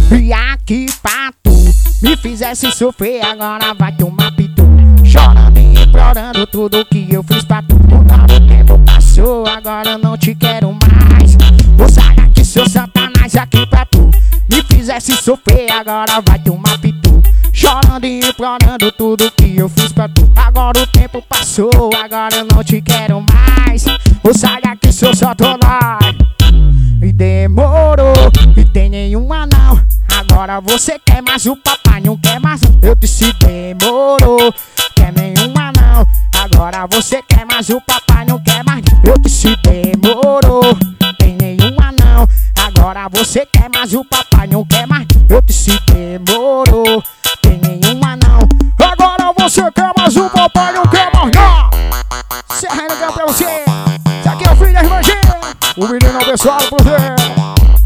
E aqui pra tu me fizesse sofrer, agora vai tomar pitu. Chorando e implorando tudo que eu fiz pra tu. O tempo passou, agora eu não te quero mais. Vou sair aqui, seu satanás, aqui pra tu me fizesse sofrer, agora vai tomar pitu. Chorando e implorando tudo que eu fiz pra tu. Agora o tempo passou, agora eu não te quero mais. Vou sair aqui, seu satanás. E demorou, e tem nenhuma não. Agora você quer mais, o papai não quer mais. Eu disse demorou, quer nenhuma não. Agora você quer mais, o papai não quer mais. Eu disse demorou, tem nenhuma não. Agora você quer mais, o papai não quer mais. Eu disse demorou, tem nenhuma não. Agora você quer mais, o papai não quer mais não. Serra legal pra você. Isso aqui é o filho da irmãzinha, o menino abençoado por Deus.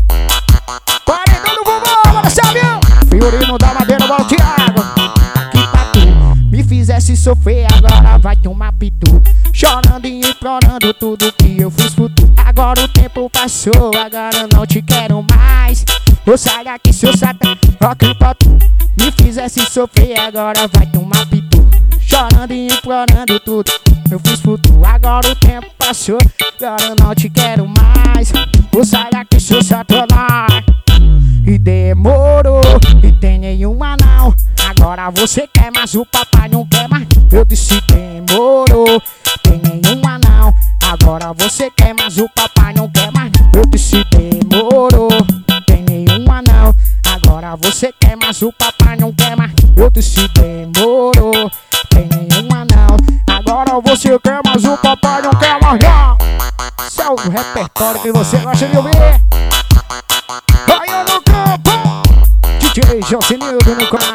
Paredão do vovô, agora sabe? Fiorino da Madeira, o Thiago. Aqui pra tu me fizesse sofrer, agora vai tomar pitu. Chorando e implorando tudo que eu fiz por tu. Agora o tempo passou, agora eu não te quero mais. Vou sair aqui, seu satã. Aqui pra tu me fizesse sofrer, agora vai tomar pitu. Chorando e implorando tudo eu fiz por tu. Agora o tempo passou, agora eu não te quero mais. Vou sair aqui, seu satanás. E demorou, e tem nenhuma não. Agora você quer mais, o papai não quer mais. Eu disse demorou, tem nenhuma não. Agora você quer mais, o papai não quer mais. Eu disse demorou, tem nenhuma não. Agora você quer mais, o papai não quer mais. Eu disse demorou, tem nenhuma não. Agora você quer mais, o papai não quer mais não. Esse é o repertório que você gosta de ouvir. Aí no campo, DJ Jocinildo no canal.